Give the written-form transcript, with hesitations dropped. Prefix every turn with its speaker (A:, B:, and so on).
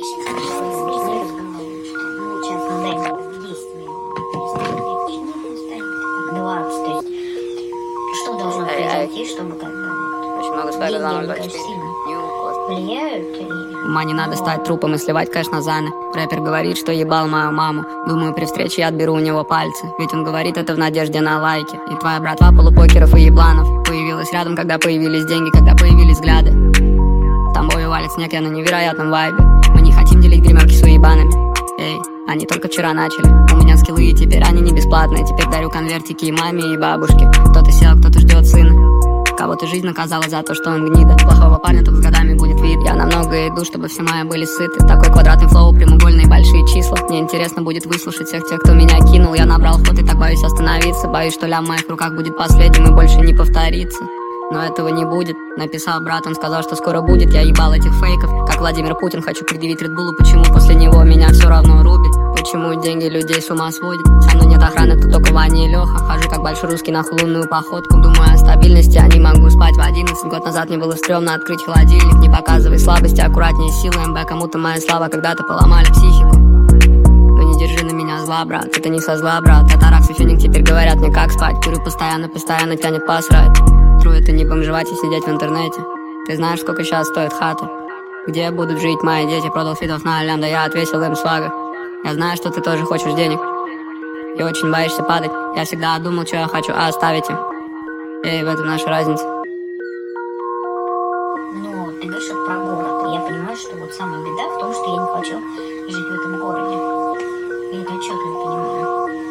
A: Сейчас на дай 10 минут. 20, то есть что должно произойти, чтобы как-то
B: очень много
A: деньги, мне кажется, сильно влияют?
B: Ума не надо стать трупом и сливать кэш на заны. Рэпер говорит, что ебал мою маму. Думаю, при встрече я отберу у него пальцы. Ведь он говорит это в надежде на лайки. И твоя братва полупокеров и ебланов появилась рядом, когда появились деньги, когда появились взгляды. В Тамбове валит снег, я на невероятном вайбе. Мы не хотим делить гримерки с уебанами. Эй, они только вчера начали. У меня скиллы, и теперь они не бесплатные. Теперь дарю конвертики и маме, и бабушке. Кто-то сел, кто-то ждет сына. Кого-то жизнь наказала за то, что он гнида. Плохого парня тут с годами будет вид. Я намного иду, чтобы все мои были сыты. Такой квадратный флоу, прямоугольные большие числа. Мне интересно будет выслушать всех тех, кто меня кинул. Я набрал ход и так боюсь остановиться. Боюсь, что лям в моих руках будет последним и больше не повторится. Но этого не будет. Написал брат, он сказал, что скоро будет. Я ебал этих фейков, как Владимир Путин. Хочу предъявить Редбулу, почему после него меня все равно рубит. Почему деньги людей с ума сводят. Со мной нет охраны, тут только Ваня и Леха. Хожу как большой русский на лунную походку. Думаю о стабильности, а не могу спать в 11. Год назад мне было стрёмно открыть холодильник. Не показывай слабости, аккуратнее с силой МБ. Кому-то моя слава когда-то поломали психику. Но не держи на меня зла, брат, это не со зла, брат. Татаракс и Феник теперь говорят мне, как спать. Курю постоянно тянет посрать. Тру это не бомжевать и сидеть в интернете. Ты знаешь, сколько сейчас стоит хата? Где будут жить мои дети? Продал фидов на лям, да я отвесил им свага. Я знаю, что ты тоже хочешь денег и очень боишься падать. Я всегда думал, что я хочу оставить им. Эй, в этом наша разница.
A: Ну, ты говоришь про город. Я понимаю, что вот самая беда в том, что я не хочу жить в этом городе. Я это четко понимаю.